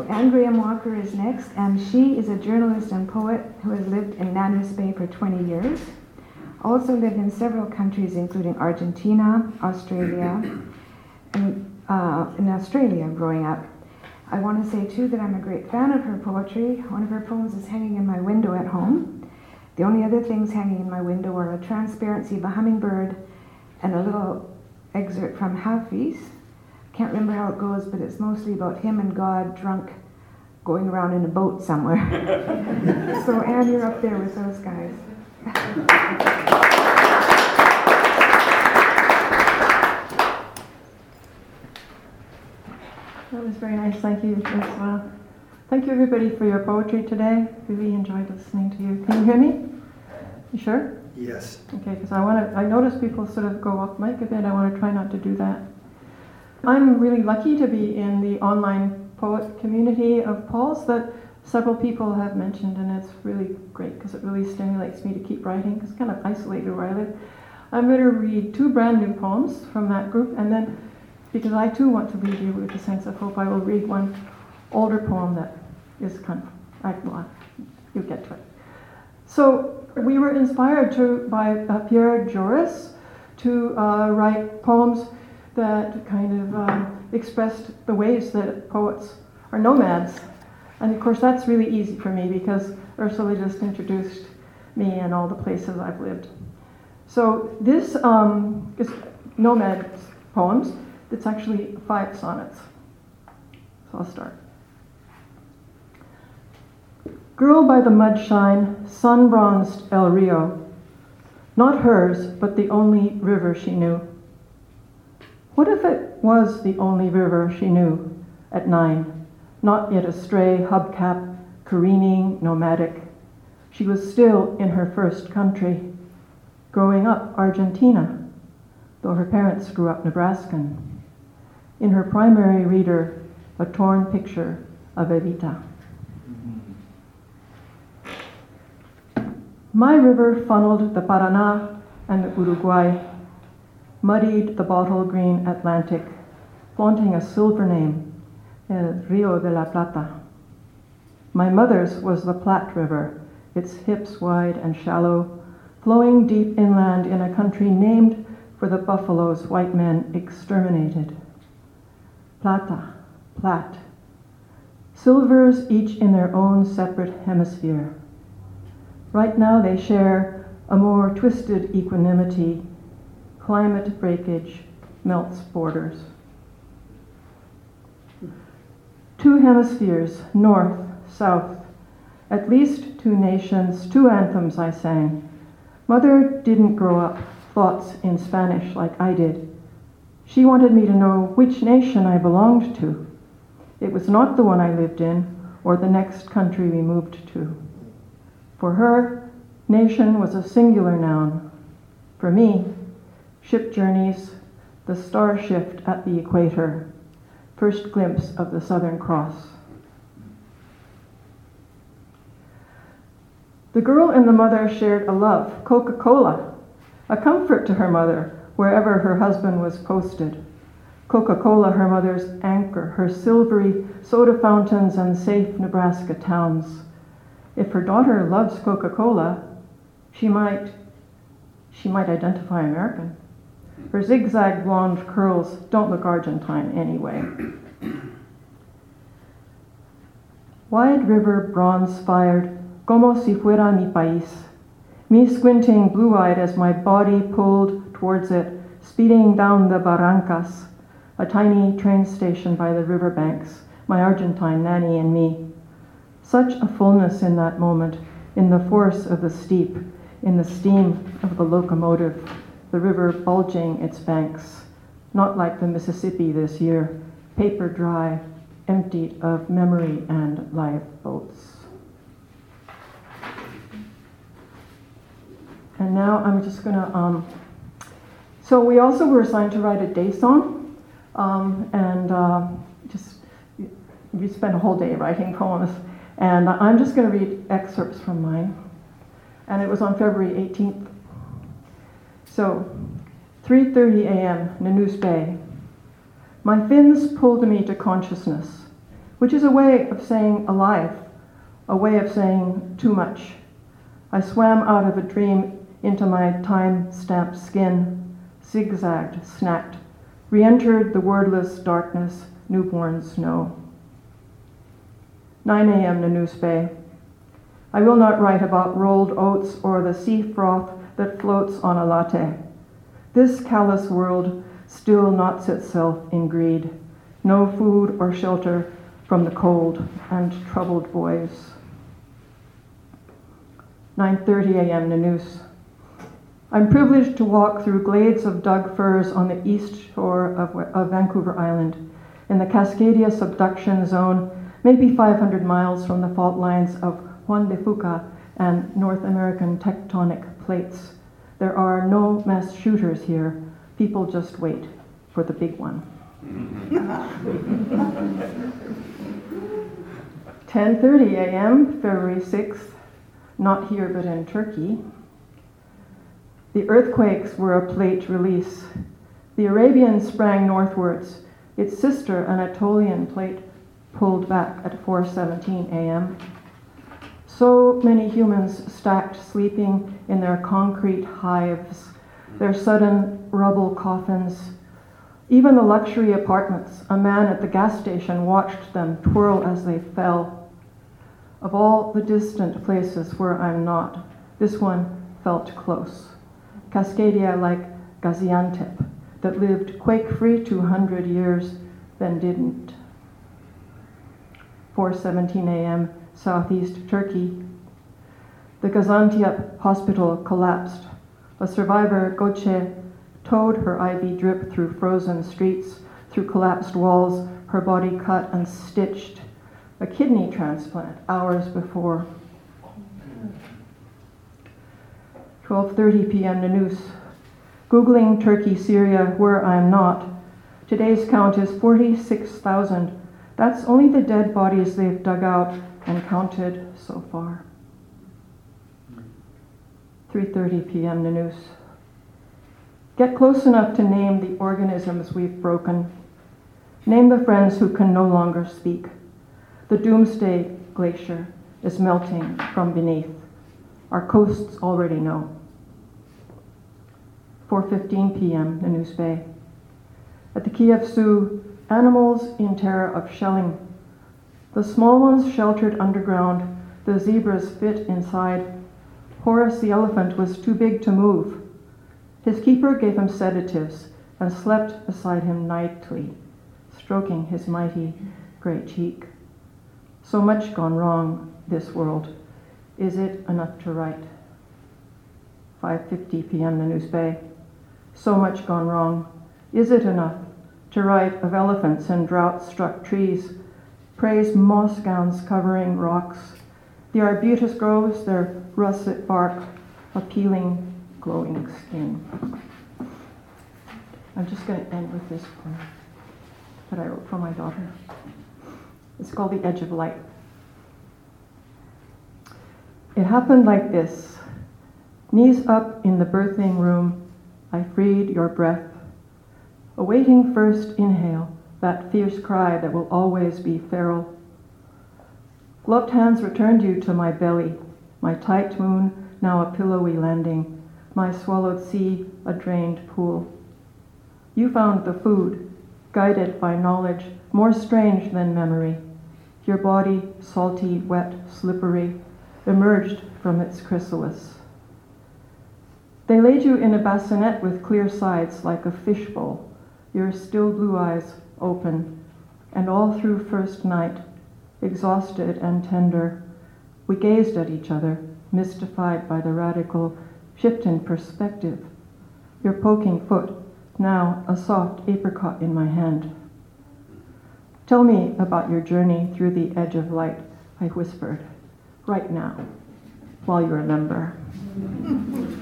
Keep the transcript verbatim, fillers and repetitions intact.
Anne Graham Walker is next, and she is a journalist and poet who has lived in Nanos Bay for twenty years. Also lived in several countries, including Argentina, Australia, and uh, in Australia growing up. I want to say, too, that I'm a great fan of her poetry. One of her poems is hanging in my window at home. The only other things hanging in my window are a transparency of a hummingbird and a little excerpt from Hafiz. Can't remember how it goes, but it's mostly about him and God drunk going around in a boat somewhere. So Anne, you're up there with those guys. That was very nice, thank you as well. Thank you everybody for your poetry today. Really enjoyed listening to you. Can you hear me? You sure? Yes. Okay, because I want to. I notice people sort of go off mic a bit. I want to try not to do that. I'm really lucky to be in the online poet community of Paul's that several people have mentioned, and it's really great because it really stimulates me to keep writing, because it's kind of isolated where I live. I'm going to read two brand new poems from that group, and then, because I too want to leave you with a sense of hope, I will read one older poem that is kind of, I, well, you'll get to it. So we were inspired to by uh, Pierre Joris to uh, write poems that kind of um, expressed the ways that poets are nomads. And of course that's really easy for me because Ursula just introduced me and all the places I've lived. So this um, is nomad poems. It's actually five sonnets. So I'll start. Girl by the mudshine, sun-bronzed El Rio. Not hers, but the only river she knew. What if it was the only river she knew at nine? Not yet a stray hubcap, careening, nomadic. She was still in her first country, growing up Argentina, though her parents grew up Nebraskan. In her primary reader, a torn picture of Evita. My river funneled the Paraná and the Uruguay, muddied the bottle green Atlantic, flaunting a silver name, El Rio de la Plata. My mother's was the Platte River, its hips wide and shallow, flowing deep inland in a country named for the buffaloes white men exterminated. Plata, Platte. Silvers each in their own separate hemisphere. Right now they share a more twisted equanimity. Climate breakage melts borders. Two hemispheres, north, south, at least two nations, two anthems I sang. Mother didn't grow up thoughts in Spanish like I did. She wanted me to know which nation I belonged to. It was not the one I lived in or the next country we moved to. For her, nation was a singular noun. For me, ship journeys, the star shift at the equator, first glimpse of the Southern Cross. The girl and the mother shared a love, Coca-Cola, a comfort to her mother wherever her husband was posted. Coca-Cola, her mother's anchor, her silvery soda fountains and safe Nebraska towns. If her daughter loves Coca-Cola, she might, she might identify American. Her zigzag blonde curls don't look Argentine anyway. Wide river, bronze-fired, como si fuera mi país. Me squinting blue-eyed as my body pulled towards it, speeding down the Barrancas, a tiny train station by the riverbanks, my Argentine nanny and me. Such a fullness in that moment, in the force of the steep, in the steam of the locomotive, the river bulging its banks, not like the Mississippi this year, paper dry, emptied of memory and lifeboats. And now I'm just gonna, um, so we also were assigned to write a day song, um, and uh, just, we spent a whole day writing poems, and I'm just gonna read excerpts from mine. And it was on February eighteenth. So, three thirty a.m., Nanos Bay. My fins pulled me to consciousness. which is a way of saying alive, a way of saying too much. I swam out of a dream into my time-stamped skin, zigzagged, snacked, re-entered the wordless darkness newborns know. nine a.m. Nanoose Bay. I will not write about rolled oats or the sea froth that floats on a latte. This callous world still knots itself in greed. No food or shelter from the cold and troubled boys. nine thirty a.m. Nanoose. I'm privileged to walk through glades of dug firs on the east shore of, of Vancouver Island, in the Cascadia subduction zone, maybe five hundred miles from the fault lines of Juan de Fuca and North American tectonic plates. There are no mass shooters here. People just wait for the big one. ten thirty a.m., February sixth, not here but in Turkey. The earthquakes were a plate release. The Arabian sprang northwards. Its sister Anatolian plate pulled back at four seventeen a.m. So many humans stacked, sleeping in their concrete hives, their sudden rubble coffins. Even the luxury apartments, a man at the gas station watched them twirl as they fell. Of all the distant places where I'm not, this one felt close. Cascadia like Gaziantep, that lived quake-free two hundred years, then didn't. four seventeen a.m., southeast Turkey. The Gaziantep hospital collapsed. A survivor, Goche, towed her I V drip through frozen streets, through collapsed walls, her body cut and stitched. A kidney transplant hours before. twelve thirty p.m. Nanoose. Googling Turkey, Syria, where I'm not. Today's count is forty-six thousand. That's only the dead bodies they've dug out and counted so far. three thirty p.m. Nanoose. Get close enough to name the organisms we've broken. Name the friends who can no longer speak. The Doomsday Glacier is melting from beneath. Our coasts already know. four fifteen p.m. Nanoose Bay. At the Kiev Zoo, animals in terror of shelling. The small ones sheltered underground, the zebras fit inside. Horace the elephant was too big to move. His keeper gave him sedatives and slept beside him nightly, stroking his mighty gray cheek. So much gone wrong, this world. Is it enough to write? five fifty p.m. Nanoose Bay. So much gone wrong. Is it enough to write of elephants and drought-struck trees, praise moss gowns covering rocks, the arbutus groves, their russet bark, appealing, glowing skin? I'm just going to end with this poem that I wrote for my daughter. It's called The Edge of Light. It happened like this. Knees up in the birthing room, I freed your breath, awaiting first inhale, that fierce cry that will always be feral. Gloved hands returned you to my belly, my tight moon, now a pillowy landing, my swallowed sea, a drained pool. You found the food, guided by knowledge, more strange than memory. Your body, salty, wet, slippery, emerged from its chrysalis. They laid you in a bassinet with clear sides like a fishbowl, your still blue eyes open, and all through first night, exhausted and tender, we gazed at each other, mystified by the radical shift in perspective. Your poking foot, now a soft apricot in my hand. Tell me about your journey through the edge of light, I whispered, right now, while you remember.